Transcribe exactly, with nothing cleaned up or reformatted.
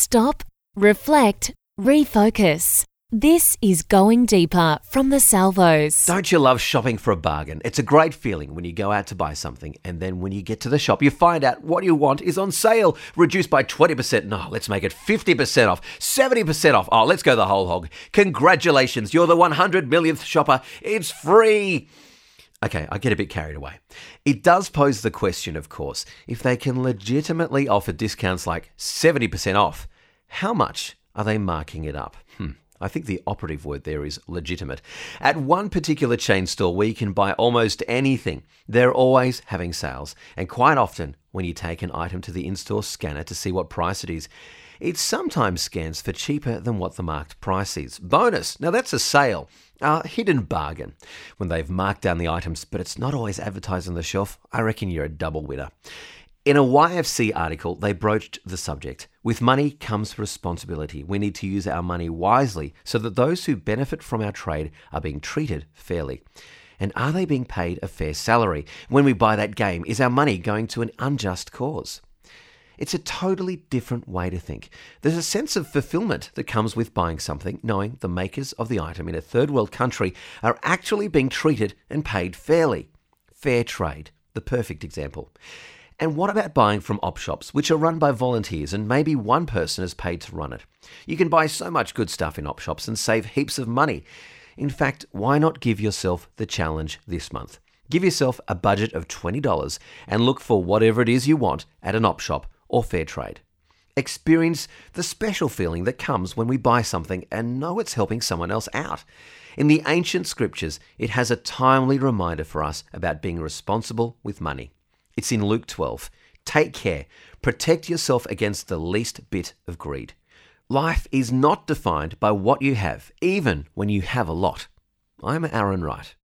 Stop, reflect, refocus. This is Going Deeper from the Salvos. Don't you love shopping for a bargain? It's a great feeling when you go out to buy something and then when you get to the shop, you find out what you want is on sale, reduced by twenty percent. No, let's make it fifty percent off, seventy percent off. Oh, let's go the whole hog. Congratulations, you're the one hundred millionth shopper. It's free. Okay, I get a bit carried away. It does pose the question, of course, if they can legitimately offer discounts like seventy percent off, how much are they marking it up? Hmm. I think the operative word there is legitimate. At one particular chain store where you can buy almost anything, they're always having sales. And quite often, when you take an item to the in-store scanner to see what price it is, it sometimes scans for cheaper than what the marked price is. Bonus! Now that's a sale. A hidden bargain. When they've marked down the items, but it's not always advertised on the shelf, I reckon you're a double winner. In a Y F C article, they broached the subject. With money comes responsibility. We need to use our money wisely so that those who benefit from our trade are being treated fairly. And are they being paid a fair salary? When we buy that game, is our money going to an unjust cause? It's a totally different way to think. There's a sense of fulfillment that comes with buying something, knowing the makers of the item in a third world country are actually being treated and paid fairly. Fair trade, the perfect example. And what about buying from op shops, which are run by volunteers and maybe one person is paid to run it? You can buy so much good stuff in op shops and save heaps of money. In fact, why not give yourself the challenge this month? Give yourself a budget of twenty dollars and look for whatever it is you want at an op shop or fair trade. Experience the special feeling that comes when we buy something and know it's helping someone else out. In the ancient scriptures, it has a timely reminder for us about being responsible with money. It's in Luke twelve. Take care. Protect yourself against the least bit of greed. Life is not defined by what you have, even when you have a lot. I'm Aaron Wright.